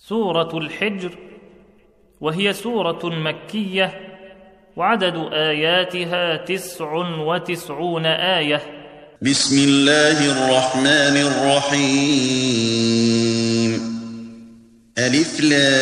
سورة الحجر، وهي سورة مكية، وعدد آياتها 99 آية. بسم الله الرحمن الرحيم. ألف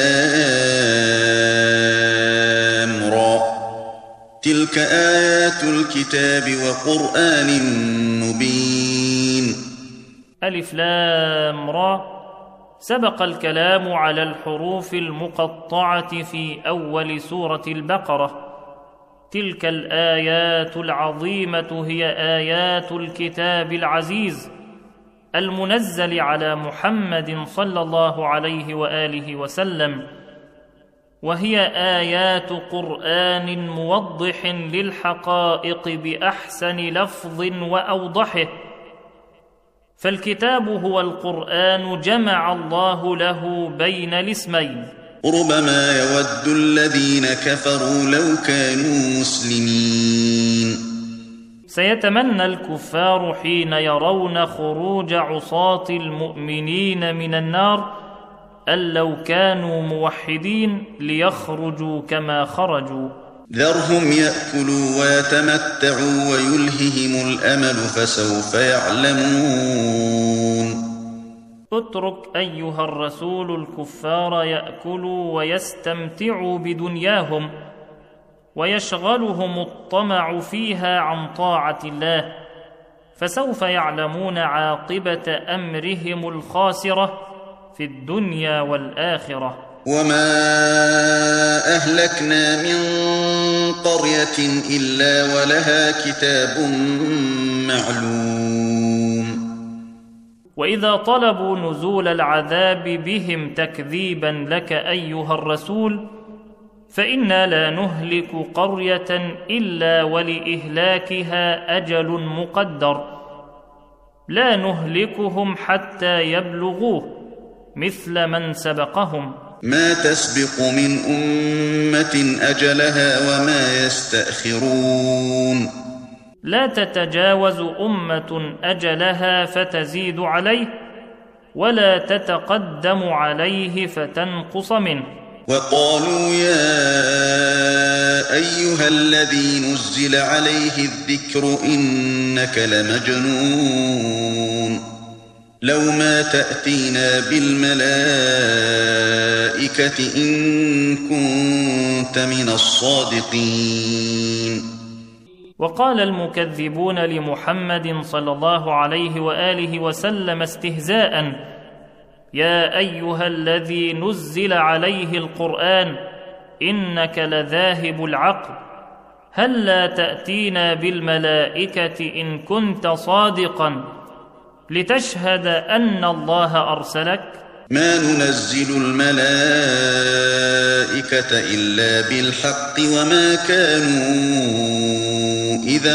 لام را، تلك آيات الكتاب وقرآن مبين. ألف لام را، سبق الكلام على الحروف المقطعة في أول سورة البقرة. تلك الآيات العظيمة هي آيات الكتاب العزيز المنزل على محمد صلى الله عليه وآله وسلم، وهي آيات قرآن موضح للحقائق بأحسن لفظ وأوضحه. فالكتاب هو القرآن جمع الله له بين الاسمين. ربما يود الذين كفروا لو كانوا مسلمين. سيتمنى الكفار حين يرون خروج عصاة المؤمنين من النار أن لو كانوا موحدين ليخرجوا كما خرجوا. ذرهم يأكلوا ويتمتعوا ويلههم الأمل فسوف يعلمون. اترك أيها الرسول الكفار يأكلوا ويستمتعوا بدنياهم ويشغلهم الطمع فيها عن طاعة الله، فسوف يعلمون عاقبة أمرهم الخاسرة في الدنيا والآخرة. وما أهلكنا من قرية إلا ولها كتاب معلوم. وإذا طلبوا نزول العذاب بهم تكذيبا لك أيها الرسول، فإنا لا نهلك قرية إلا ولإهلاكها أجل مقدر، لا نهلكهم حتى يبلغوه مثل من سبقهم. ما تسبق من أمة أجلها وما يستأخرون. لا تتجاوز أمة أجلها فتزيد عليه، ولا تتقدم عليه فتنقص منه. وقالوا يا أيها الذي نزل عليه الذكر إنك لمجنون، لو ما تأتينا بالملائكة إن كنت من الصادقين. وقال المكذبون لمحمد صلى الله عليه وآله وسلم استهزاء: يا أيها الذي نزل عليه القرآن إنك لذاهب العقل، هل لا تأتينا بالملائكة إن كنت صادقا لتشهد أن الله أرسلك؟ ما ننزل الملائكة إلا بالحق وما كانوا إذا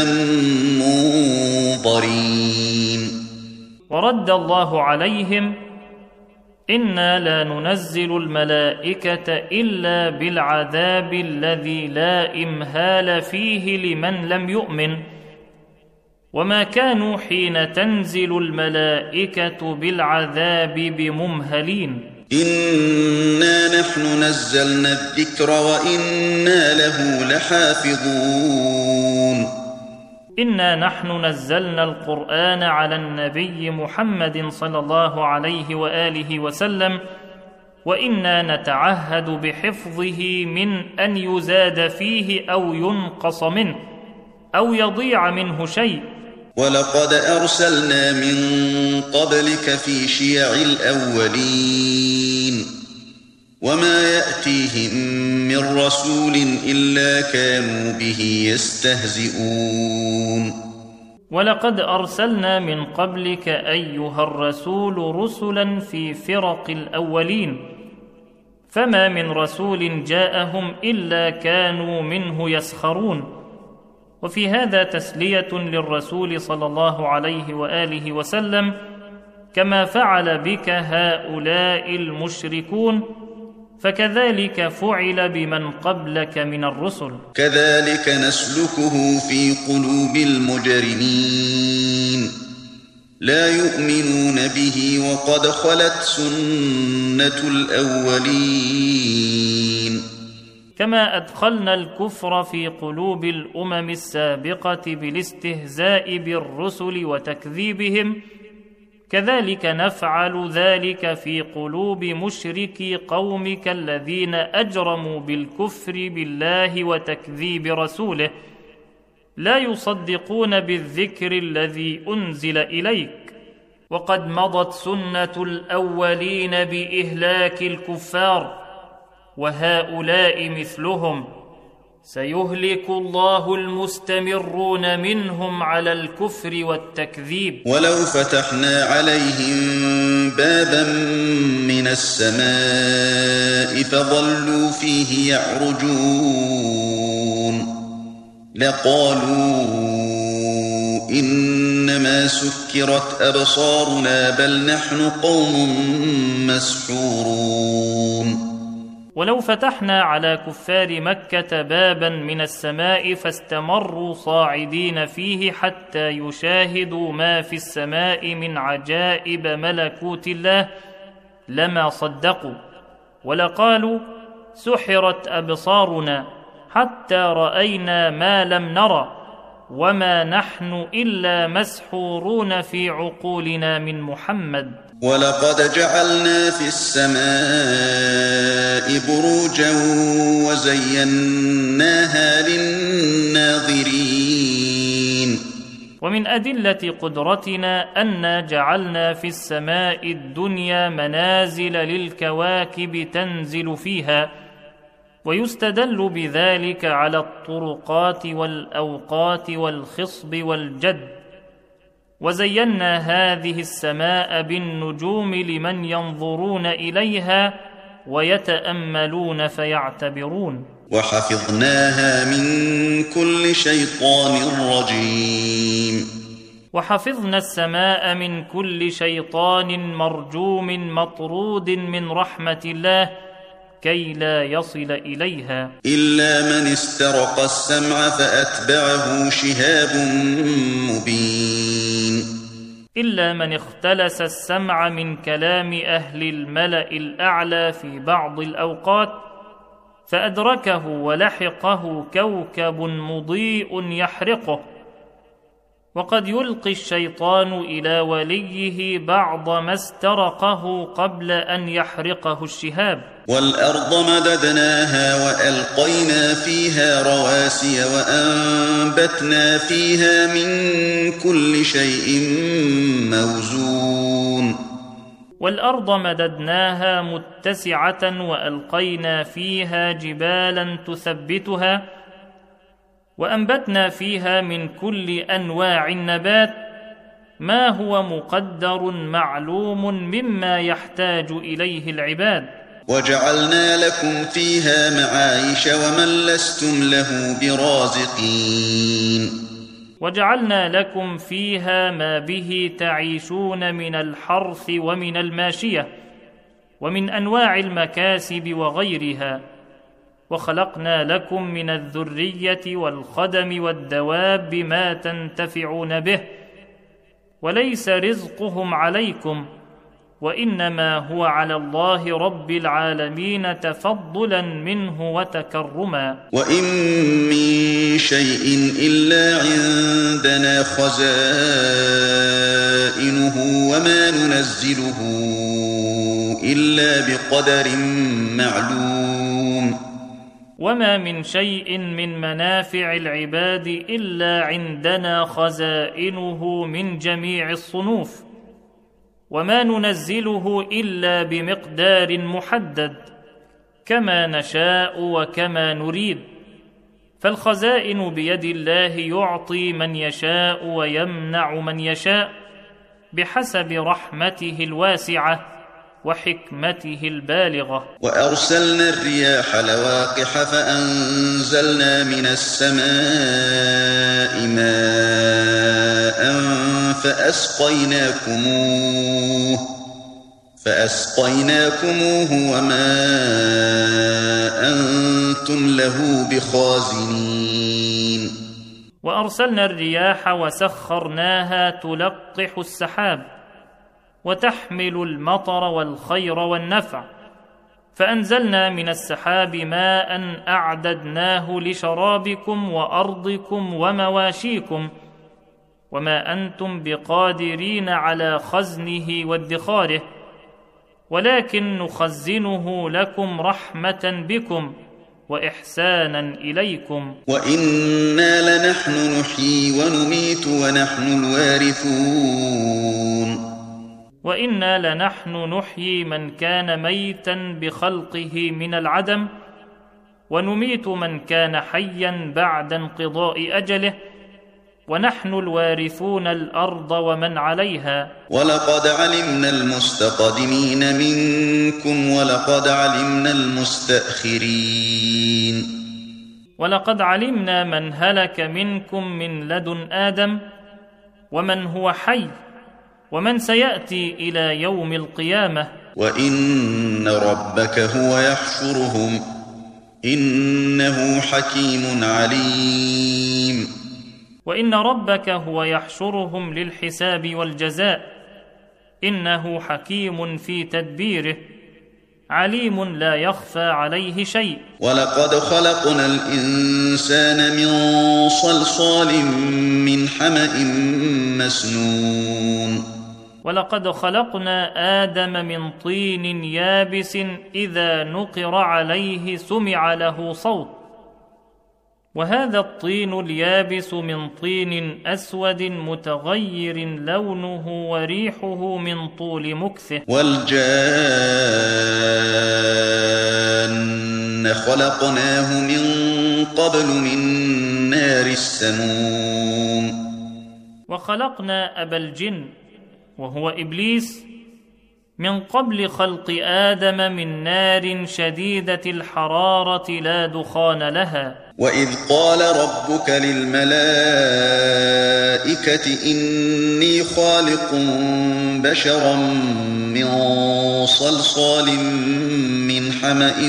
منظرين. ورد الله عليهم: إنا لا ننزل الملائكة إلا بالعذاب الذي لا إمهال فيه لمن لم يؤمن، وما كانوا حين تنزل الملائكة بالعذاب بممهلين. إنا نحن نزلنا الذكر وإنا له لحافظون. إنا نحن نزلنا القرآن على النبي محمد صلى الله عليه وآله وسلم، وإنا نتعهد بحفظه من أن يزاد فيه أو ينقص منه أو يضيع منه شيء. ولقد أرسلنا من قبلك في شيع الأولين، وما يأتيهم من رسول إلا كانوا به يستهزئون. ولقد أرسلنا من قبلك أيها الرسول رسلا في فرق الأولين، فما من رسول جاءهم إلا كانوا منه يسخرون. وفي هذا تسلية للرسول صلى الله عليه وآله وسلم، كما فعل بك هؤلاء المشركون فكذلك فعل بمن قبلك من الرسل. كذلك نسلكه في قلوب المجرمين. لا يؤمنون به وقد خلت سنة الأولين. كما أدخلنا الكفر في قلوب الأمم السابقة بالاستهزاء بالرسل وتكذيبهم، كذلك نفعل ذلك في قلوب مشركي قومك الذين أجرموا بالكفر بالله وتكذيب رسوله، لا يصدقون بالذكر الذي أنزل إليك. وقد مضت سنة الأولين بإهلاك الكفار، وهؤلاء مثلهم، سيهلك الله المستمرون منهم على الكفر والتكذيب. ولو فتحنا عليهم بابا من السماء فظلوا فيه يعرجون لقالوا إنما سكرت أبصارنا بل نحن قوم مسحورون. ولو فتحنا على كفار مكة بابا من السماء فاستمروا صاعدين فيه حتى يشاهدوا ما في السماء من عجائب ملكوت الله لما صدقوا، ولقالوا سحرت أبصارنا حتى رأينا ما لم نرى وما نحن إلا مسحورون في عقولنا من محمد. ولقد جعلنا في السماء بروجا وزيناها للناظرين. ومن أدلة قدرتنا أن جعلنا في السماء الدنيا منازل للكواكب تنزل فيها، ويستدل بذلك على الطرقات والأوقات والخصب والجد. وزينا هذه السماء بالنجوم لمن ينظرون إليها ويتأملون فيعتبرون. وحفظناها من كل شيطان رجيم. وحفظنا السماء من كل شيطان مرجوم مطرود من رحمة الله كي لا يصل إليها، إلا من استرق السمع فأتبعه شهاب مبين. إلا من اختلس السمع من كلام أهل الملأ الأعلى في بعض الأوقات فأدركه ولحقه كوكب مضيء يحرقه. وقد يلقي الشيطان إلى وليه بعض ما استرقه قبل أن يحرقه الشهاب. والأرض مددناها وألقينا فيها رواسي وأنبتنا فيها من كل شيء موزون. والأرض مددناها متسعة وألقينا فيها جبالا تثبتها، وأنبتنا فيها من كل أنواع النبات ما هو مقدر معلوم مما يحتاج إليه العباد. وجعلنا لكم فيها معايش ومن لستم له برازقين. وجعلنا لكم فيها ما به تعيشون من الحرث ومن الماشية ومن أنواع المكاسب وغيرها، وخلقنا لكم من الذرية والخدم والدواب ما تنتفعون به، وليس رزقهم عليكم وإنما هو على الله رب العالمين تفضلا منه وتكرما. وإن من شيء إلا عندنا خزائنه وما ننزله إلا بقدر معلوم. وما من شيء من منافع العباد إلا عندنا خزائنه من جميع الصنوف، وما ننزله إلا بمقدار محدد كما نشاء وكما نريد. فالخزائن بيد الله يعطي من يشاء ويمنع من يشاء بحسب رحمته الواسعة وحكمته البالغة. وأرسلنا الرياح لواقح فأنزلنا من السماء ماء فأسقيناكموه وما أنتم له بخازنين. وأرسلنا الرياح وسخرناها تلقح السحاب وتحمل المطر والخير والنفع، فأنزلنا من السحاب ماء أعددناه لشرابكم وأرضكم ومواشيكم، وما أنتم بقادرين على خزنه وادخاره، ولكن نخزنه لكم رحمة بكم وإحسانا إليكم. وإنا لنحن نحيي ونميت ونحن الوارثون. وإنا لنحن نحيي من كان ميتا بخلقه من العدم، ونميت من كان حيا بعد انقضاء أجله، ونحن الوارثون الأرض ومن عليها. ولقد علمنا المستقدمين منكم ولقد علمنا المستأخرين. ولقد علمنا من هلك منكم من لدن آدم ومن هو حي ومن سيأتي إلى يوم القيامة. وإن ربك هو يحشرهم إنه حكيم عليم. وإن ربك هو يحشرهم للحساب والجزاء، إنه حكيم في تدبيره، عليم لا يخفى عليه شيء. ولقد خلقنا الإنسان من صلصال من حمأ مسنون. ولقد خلقنا آدم من طين يابس إذا نقر عليه سمع له صوت، وهذا الطين اليابس من طين أسود متغير لونه وريحه من طول مكثه. والجان خلقناه من قبل من نار السموم. وخلقنا أبا الجن وهو إبليس من قبل خلق آدم من نار شديدة الحرارة لا دخان لها. وإذ قال ربك للملائكة إني خالق بشرا من صلصال من حمأ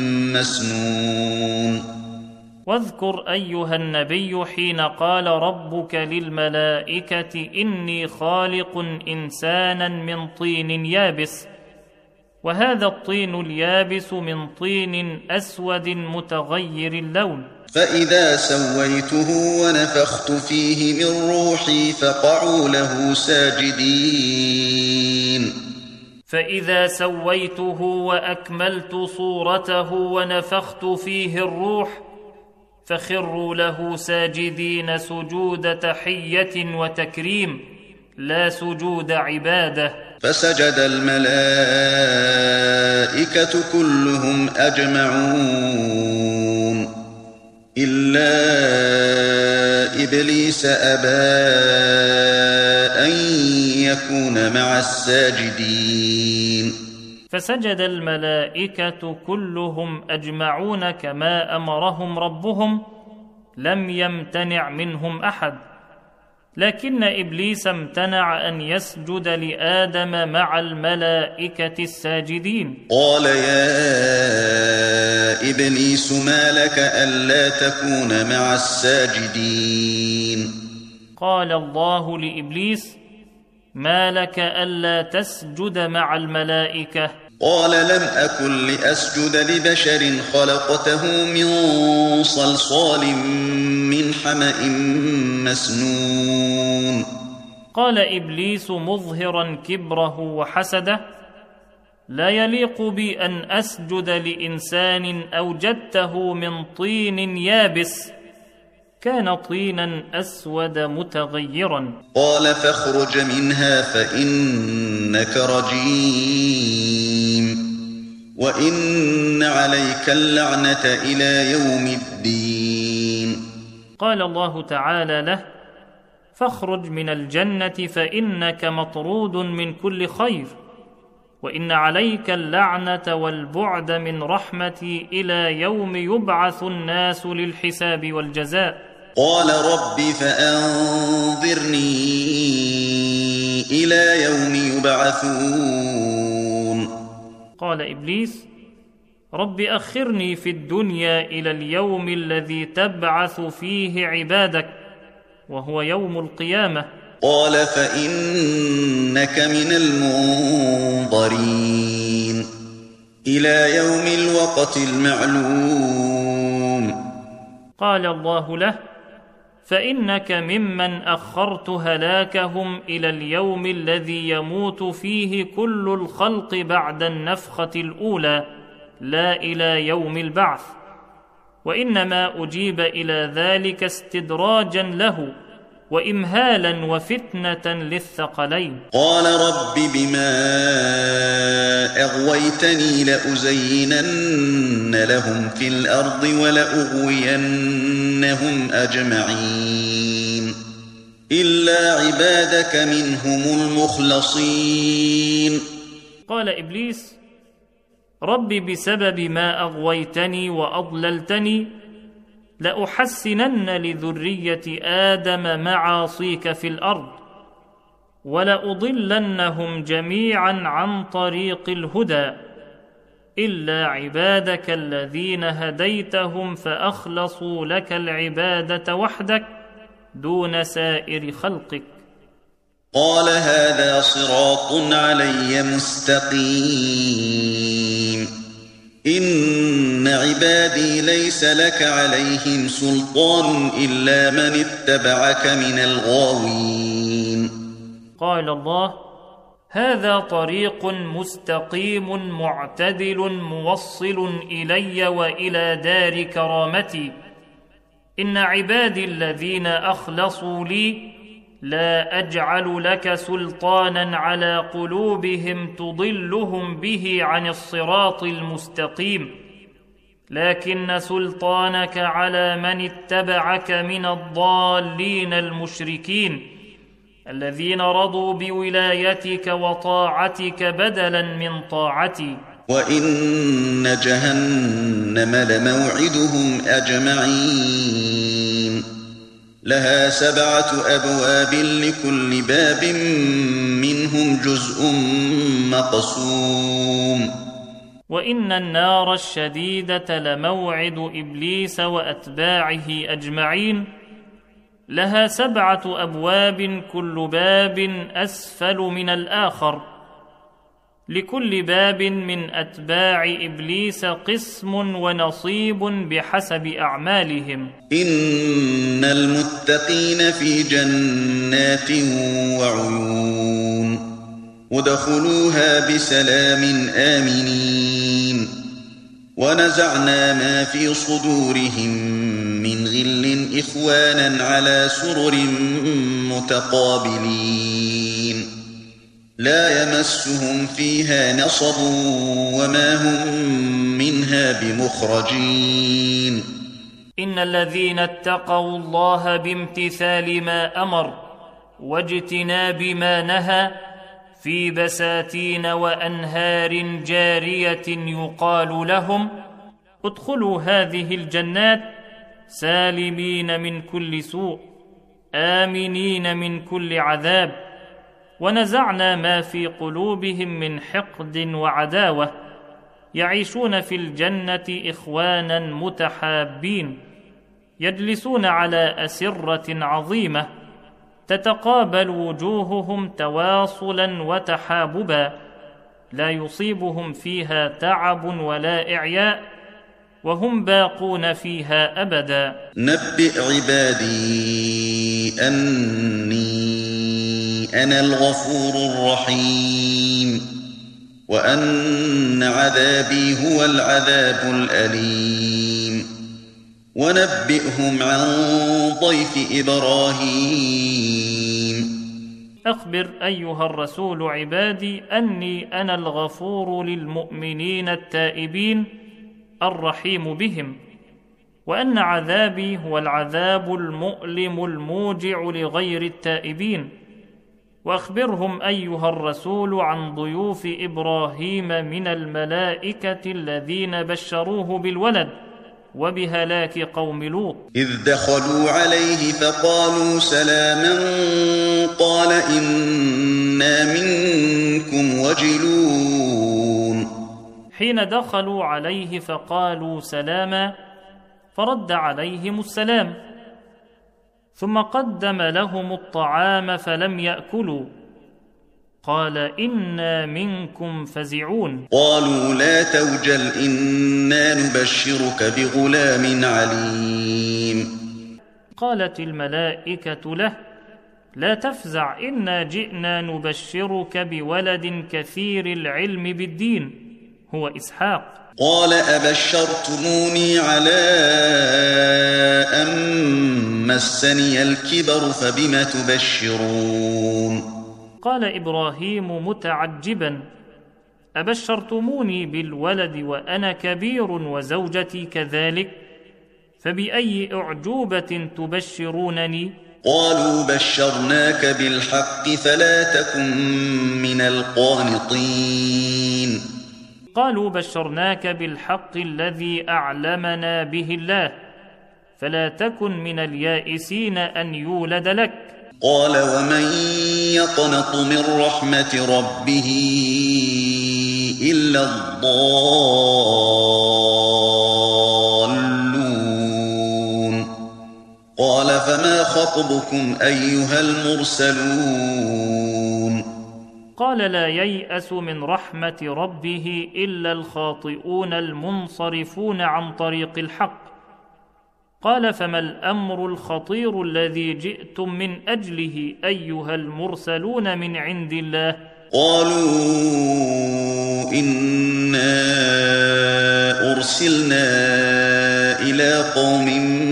مسنون. واذكر أيها النبي حين قال ربك للملائكة إني خالق إنسانا من طين يابس، وهذا الطين اليابس من طين أسود متغير اللون. فإذا سويته ونفخت فيه من روحي فقعوا له ساجدين. فإذا سويته وأكملت صورته ونفخت فيه الروح فخروا له ساجدين سجود تحية وتكريم لا سجود عبادة. فسجد الملائكة كلهم أجمعون إلا إبليس أبى أن يكون مع الساجدين. فسجد الملائكة كلهم أجمعون كما أمرهم ربهم، لم يمتنع منهم أحد، لكن إبليس امتنع أن يسجد لآدم مع الملائكة الساجدين. قال يا إبليس ما لك ألا تكون مع الساجدين. قال الله لإبليس ما لك ألا تسجد مع الملائكة؟ قال لم أكن لأسجد لبشر خلقته من صلصال من حمأ مسنون. قال إبليس مظهرا كبره وحسده لا يليق بي أن أسجد لإنسان أوجدته من طين يابس، كان طينا أسود متغيرا. قال فاخرج منها فإنك رجيم وإن عليك اللعنة إلى يوم الدين. قال الله تعالى له فاخرج من الجنة فإنك مطرود من كل خير، وإن عليك اللعنة والبعد من رحمتي إلى يوم يبعث الناس للحساب والجزاء. قال رب فأنظرني إلى يوم يبعثون. قال إبليس رب أخرني في الدنيا إلى اليوم الذي تبعث فيه عبادك، وهو يوم القيامة. قال فإنك من المنظرين إلى يوم الوقت المعلوم. قال الله له: فإنك ممن أخرت هلاكهم إلى اليوم الذي يموت فيه كل الخلق بعد النفخة الأولى، لا إلى يوم البعث، وإنما أجيب إلى ذلك استدراجا له وإمهالا وفتنة للثقلين. قال رب بما أغويتني لأزينن لهم في الأرض ولأغوينهم أجمعين إلا عبادك منهم المخلصين. قال إبليس: رب بسبب ما أغويتني وأضللتني لأحسنن لذرية آدم معاصيك في الأرض ولأضلنهم جميعا عن طريق الهدى إلا عبادك الذين هديتهم فأخلصوا لك العبادة وحدك دون سائر خلقك. قال هذا صراط علي مستقيم إن عبادي ليس لك عليهم سلطان إلا من اتبعك من الغاوين. قال الله: هذا طريق مستقيم معتدل موصل إلي وإلى دار كرامتي. إن عبادي الذين أخلصوا لي لا أجعل لك سلطانا على قلوبهم تضلهم به عن الصراط المستقيم، لكن سلطانك على من اتبعك من الضالين المشركين الذين رضوا بولايتك وطاعتك بدلا من طاعتي. وإن جهنم لموعدهم أجمعين لها 7 أبواب لكل باب منهم جزء مقسوم. وإن النار الشديدة لموعد إبليس وأتباعه أجمعين لها 7 أبواب كل باب أسفل من الآخر، لكل باب من أتباع إبليس قسم ونصيب بحسب أعمالهم. إن المتقين في جنات وعيون ودخلوها بسلام آمنين ونزعنا ما في صدورهم من غل إخوانا على سرر متقابلين لا يمسهم فيها نصب وما هم منها بمخرجين. إن الذين اتقوا الله بامتثال ما أمر واجتناب ما نهى في بساتين وأنهار جارية يقال لهم ادخلوا هذه الجنات سالمين من كل سوء آمنين من كل عذاب، ونزعنا ما في قلوبهم من حقد وعداوة يعيشون في الجنة إخوانا متحابين يجلسون على أسرة عظيمة تتقابل وجوههم تواصلا وتحاببا لا يصيبهم فيها تعب ولا إعياء وهم باقون فيها أبدا. نبئ عبادي أني أنا الغفور الرحيم وأن عذابي هو العذاب الأليم. ونبئهم عن ضيف إبراهيم. أخبر أيها الرسول عبادي أني أنا الغفور للمؤمنين التائبين الرحيم بهم، وأن عذابي هو العذاب المؤلم الموجع لغير التائبين. وأخبرهم أيها الرسول عن ضيوف إبراهيم من الملائكة الذين بشروه بالولد وبهلاك قوم لوط. إذ دخلوا عليه فقالوا سلاما قال إنا منكم وجلون. حين دخلوا عليه فقالوا سلاما فرد عليهم السلام، ثم قدم لهم الطعام فلم يأكلوا. قال: إنا منكم فزعون. قالوا لا توجل إنا نبشرك بغلام عليم. قالت الملائكة له: لا تفزع، إنا جئنا نبشرك بولد كثير العلم بالدين، هو إسحاق. قال أبشرتموني على أن مسني الكبر فبم تبشرون. قال إبراهيم متعجبا: أبشرتموني بالولد وأنا كبير وزوجتي كذلك، فبأي أعجوبة تبشرونني؟ قالوا بشرناك بالحق فلا تكن من القانطين. قالوا بشرناك بالحق الذي أعلمنا به الله، فلا تكن من اليائسين أن يولد لك. قال ومن يقنط من رحمة ربه إلا الضالون. قال فما خطبكم أيها المرسلون. قال لا ييأس من رحمة ربه إلا الخاطئون المنصرفون عن طريق الحق. قال فما الأمر الخطير الذي جئتم من أجله أيها المرسلون من عند الله؟ قالوا إنا أرسلنا إلى قوم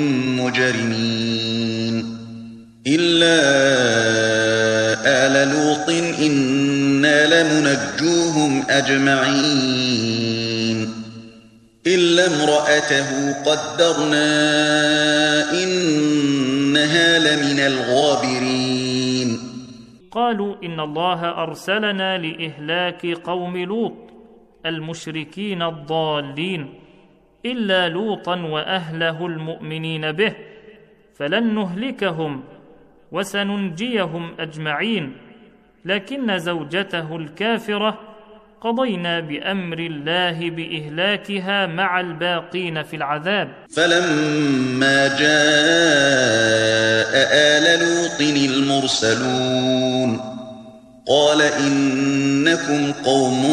مجرمين إلا آل لوط إنا لمنجوهم أجمعين إلا امرأته قدرنا إنها لمن الغابرين. قالوا إن الله أرسلنا لإهلاك قوم لوط المشركين الضالين إلا لوطا وأهله المؤمنين به، فلن نهلكهم وسننجيهم أجمعين، لكن زوجته الكافرة قضينا بأمر الله بإهلاكها مع الباقين في العذاب. فلما جاء آل لوط المرسلون قال إنكم قوم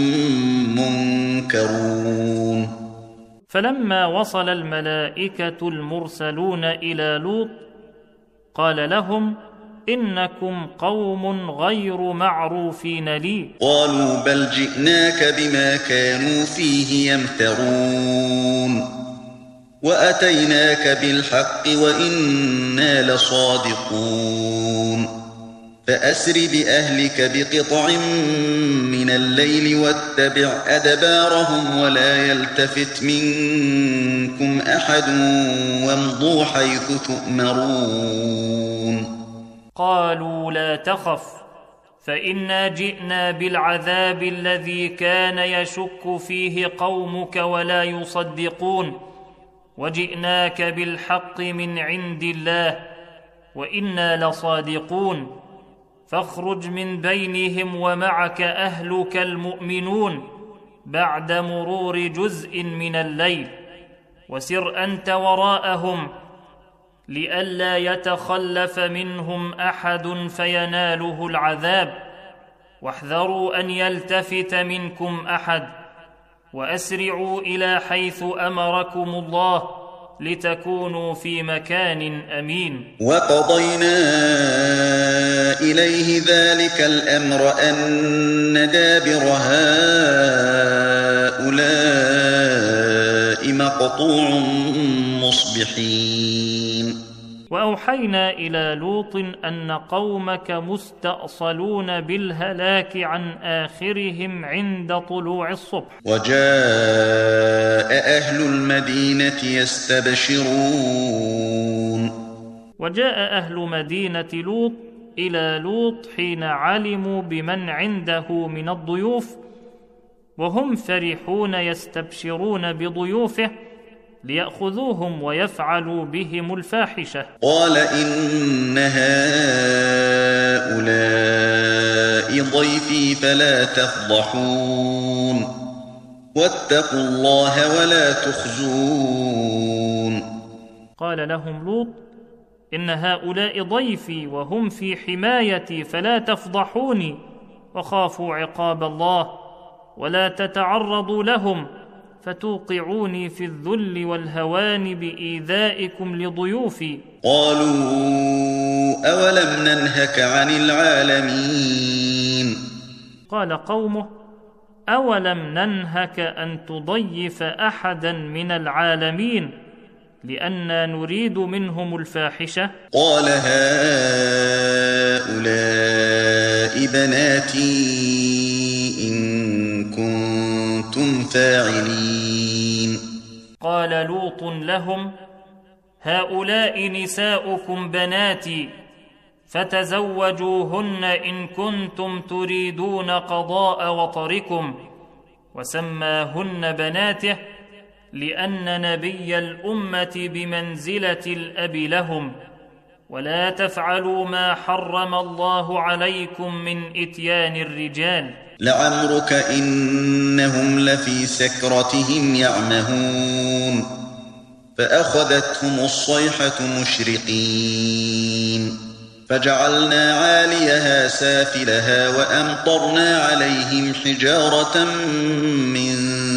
منكرون. فلما وصل الملائكة المرسلون إلى لوط قال لهم إنكم قوم غير معروفين لي. قالوا بل جئناك بما كانوا فيه يمترون وأتيناك بالحق وإنا لصادقون. فأسر بأهلك بقطع من الليل واتبع أدبارهم ولا يلتفت منكم أحد وامضوا حيث تؤمرون. قالوا لا تخف فإنا جئنا بالعذاب الذي كان يشك فيه قومك ولا يصدقون، وجئناك بالحق من عند الله وإنا لصادقون. فاخرج من بينهم ومعك أهلك المؤمنون بعد مرور جزء من الليل، وسر أنت وراءهم لئلا يتخلف منهم أحد فيناله العذاب، واحذروا أن يلتفت منكم أحد، وأسرعوا إلى حيث أمركم الله لتكونوا في مكان أمين. وقضينا إليه ذلك الأمر أن دابر هؤلاء مقطوع مصبحين. وأوحينا إلى لوط أن قومك مستأصلون بالهلاك عن آخرهم عند طلوع الصبح. وجاء أهل المدينة يستبشرون. وجاء أهل مدينة لوط إلى لوط حين علموا بمن عنده من الضيوف، وهم فرحون يستبشرون بضيوفه ليأخذوهم ويفعلوا بهم الفاحشة. قال إن هؤلاء ضيفي فلا تفضحون واتقوا الله ولا تخزون. قال لهم لوط إن هؤلاء ضيفي وهم في حمايتي فلا تفضحوني، وخافوا عقاب الله، ولا تتعرضوا لهم فتوقعوني في الذل والهوان بإيذائكم لضيوفي. قالوا أولم ننهك عن العالمين؟ قال قومه: أولم ننهك أن تضيف أحدا من العالمين لأننا نريد منهم الفاحشة؟ قال هؤلاء بناتي إن كنتم فاعلين. قال لوط لهم: هؤلاء نساؤكم بناتي فتزوجوهن إن كنتم تريدون قضاء وطركم. وسماهن بناته لأن نبي الأمة بمنزلة الأب لهم. ولا تفعلوا ما حرم الله عليكم من إتيان الرجال. لعمرك إنهم لفي سكرتهم يعمهون فأخذتهم الصيحة مشرقين فجعلنا عاليها سافلها وأمطرنا عليهم حجارة من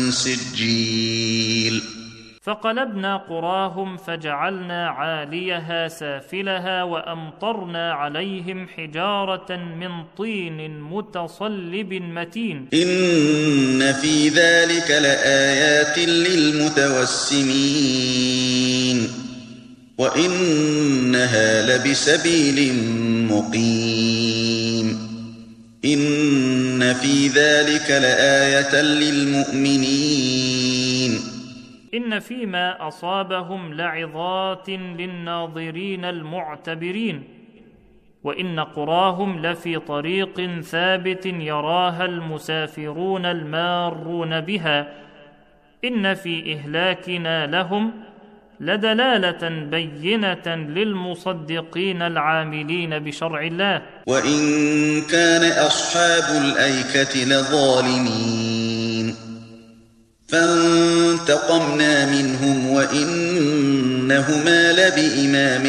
سجيل. فقلبنا قراهم فجعلنا عاليها سافلها وأمطرنا عليهم حجارة من طين متصلب متين. إن في ذلك لآيات للمتوسمين وإنها لبسبيل مقيم. إن في ذلك لآية للمؤمنين. إن فيما أصابهم لعظات للناظرين المعتبرين، وإن قراهم لفي طريق ثابت يراها المسافرون المارون بها. إن في إهلاكنا لهم لدلالة بينة للمصدقين العاملين بشرع الله. وإن كان أصحاب الأيكة لظالمين فانتقمنا منهم وإنهما لبإمام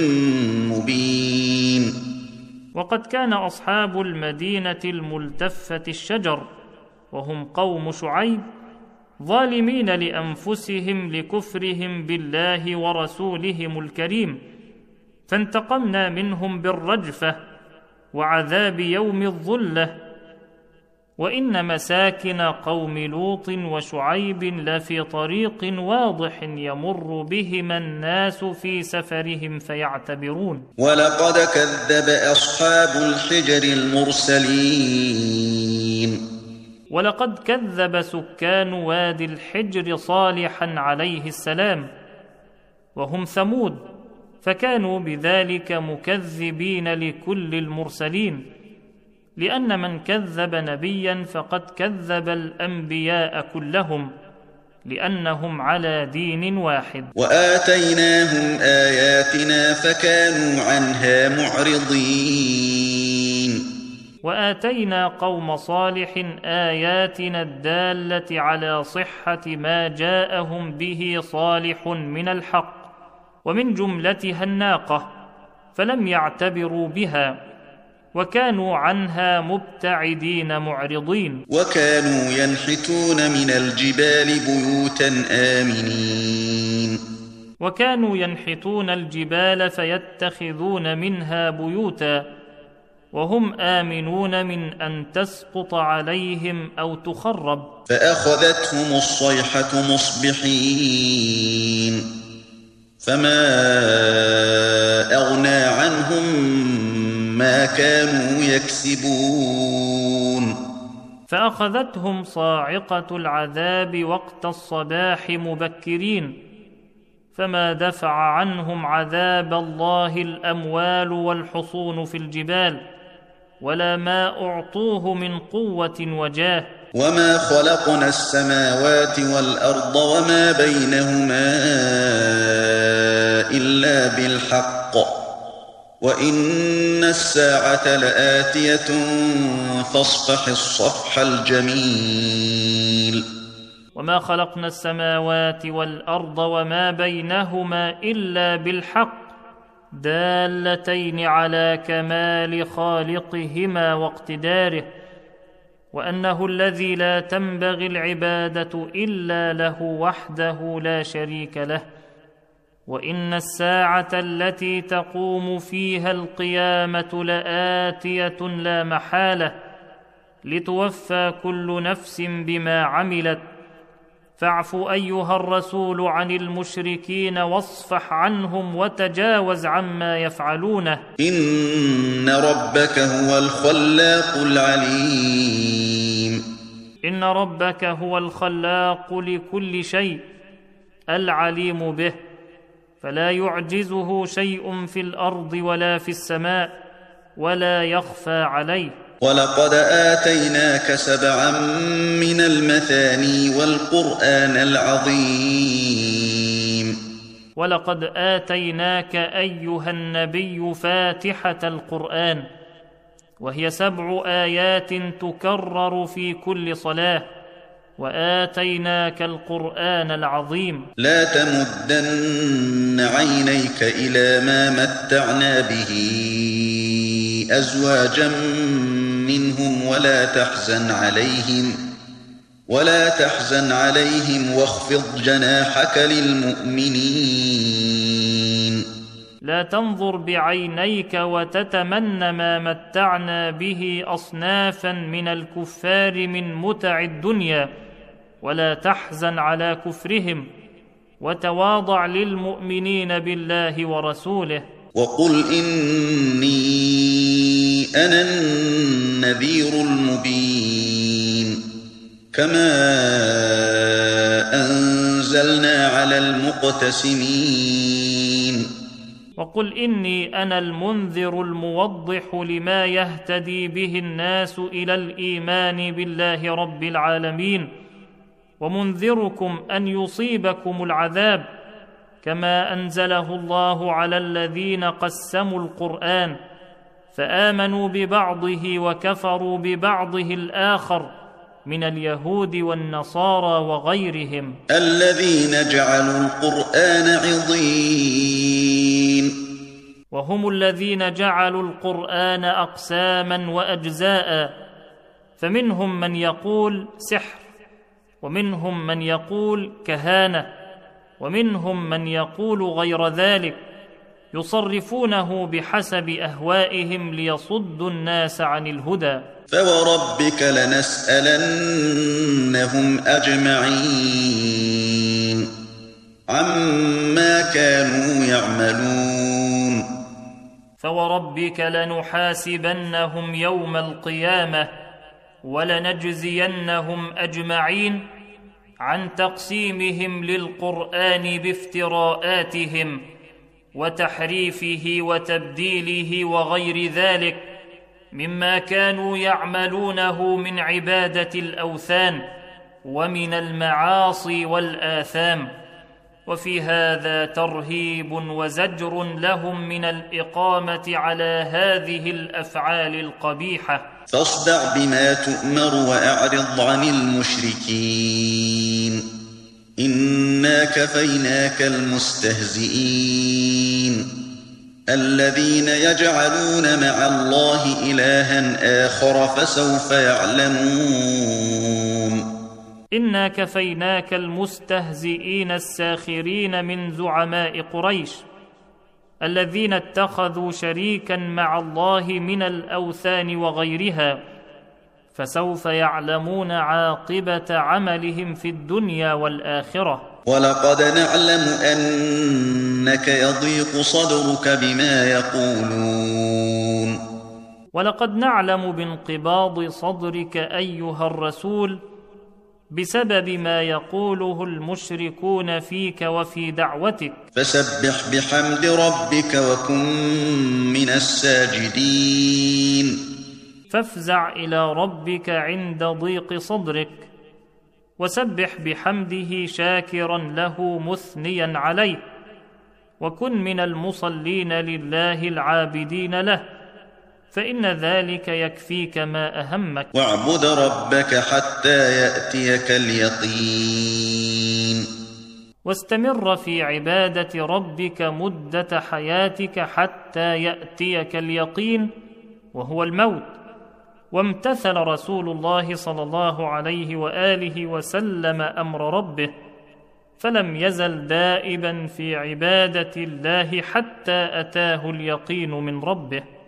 مبين. وقد كان أصحاب المدينة الملتفة الشجر وهم قوم شعيب ظالمين لأنفسهم لكفرهم بالله ورسولهم الكريم، فانتقمنا منهم بالرجفة وعذاب يوم الظلة. وإن مساكن قوم لوط وشعيب لفي طريق واضح يمر بهما الناس في سفرهم فيعتبرون. ولقد كذب أصحاب الحجر المرسلين. ولقد كذب سكان وادي الحجر صالحا عليه السلام وهم ثمود، فكانوا بذلك مكذبين لكل المرسلين، لأن من كذب نبيا فقد كذب الأنبياء كلهم، لأنهم على دين واحد. وآتيناهم آياتنا فكانوا عنها معرضين. وآتينا قوم صالح آياتنا الدالة على صحة ما جاءهم به صالح من الحق، ومن جملتها الناقة، فلم يعتبروا بها وكانوا عنها مبتعدين معرضين. وكانوا ينحتون من الجبال بيوتا آمنين. وكانوا ينحتون الجبال فيتخذون منها بيوتا وهم آمنون من أن تسقط عليهم أو تخرب. فأخذتهم الصيحة مصبحين فما أغنى عنهم ما كانوا يكسبون. فأخذتهم صاعقة العذاب وقت الصباح مبكرين، فما دفع عنهم عذاب الله الأموال والحصون في الجبال، ولا ما أعطوه من قوة وجاه. وما خلقنا السماوات والأرض وما بينهما إلا بالحق وإن الساعة لآتية فاصفح الصفح الجميل. وما خلقنا السماوات والأرض وما بينهما إلا بالحق دالتين على كمال خالقهما واقتداره، وأنه الذي لا تنبغي العبادة إلا له وحده لا شريك له، وإن الساعة التي تقوم فيها القيامة لآتية لا محالة، لتوفى كل نفس بما عملت، فاعف أيها الرسول عن المشركين واصفح عنهم وتجاوز عما يفعلونه، إن ربك هو الخلاق العليم. إن ربك هو الخلاق لكل شيء العليم به، فلا يعجزه شيء في الأرض ولا في السماء ولا يخفى عليه. ولقد آتيناك 7 من المثاني والقرآن العظيم. ولقد آتيناك أيها النبي فاتحة القرآن، وهي 7 آيات تكرر في كل صلاة. وآتيناك القرآن العظيم. لا تمدن عينيك إلى ما متعنا به أزواجا منهم ولا تحزن عليهم واخفض جناحك للمؤمنين. لا تنظر بعينيك وتتمنى ما متعنا به أصنافا من الكفار من متع الدنيا، ولا تحزن على كفرهم، وتواضع للمؤمنين بالله ورسوله. وقل إني أنا النذير المبين، كما أنزلنا على المقتسمين. وقل إني أنا المنذر الموضح لما يهتدي به الناس إلى الإيمان بالله رب العالمين، ومنذركم أن يصيبكم العذاب كما أنزله الله على الذين قسموا القرآن فآمنوا ببعضه وكفروا ببعضه الآخر من اليهود والنصارى وغيرهم، الذين جعلوا القرآن عضين، وهم الذين جعلوا القرآن أقساما وأجزاء، فمنهم من يقول سحر، ومنهم من يقول كهانة، ومنهم من يقول غير ذلك، يصرفونه بحسب أهوائهم ليصدوا الناس عن الهدى. فوربك لنسألنهم أجمعين عما كانوا يعملون. فوربك لنحاسبنهم يوم القيامة ولنجزينهم أجمعين عن تقسيمهم للقرآن بافتراءاتهم وتحريفه وتبديله وغير ذلك مما كانوا يعملونه من عبادة الأوثان ومن المعاصي والآثام. وفي هذا ترهيب وزجر لهم من الإقامة على هذه الأفعال القبيحة. فاصدع بما تؤمر وأعرض عن المشركين، إنا كفيناك المستهزئين الذين يجعلون مع الله إلها آخر فسوف يعلمون. إنا كفيناك المستهزئين الساخرين من زعماء قريش الذين اتخذوا شريكا مع الله من الأوثان وغيرها، فسوف يعلمون عاقبة عملهم في الدنيا والآخرة. ولقد نعلم أنك يضيق صدرك بما يقولون. ولقد نعلم بانقباض صدرك أيها الرسول بسبب ما يقوله المشركون فيك وفي دعوتك، فسبح بحمد ربك وكن من الساجدين. فافزع إلى ربك عند ضيق صدرك، وسبح بحمده شاكرا له مثنيا عليه، وكن من المصلين لله العابدين له، فإن ذلك يكفيك ما أهمك. واعبد ربك حتى يأتيك اليقين. واستمر في عبادة ربك مدة حياتك حتى يأتيك اليقين وهو الموت. وامتثل رسول الله صلى الله عليه وآله وسلم أمر ربه، فلم يزل دائبا في عبادة الله حتى أتاه اليقين من ربه.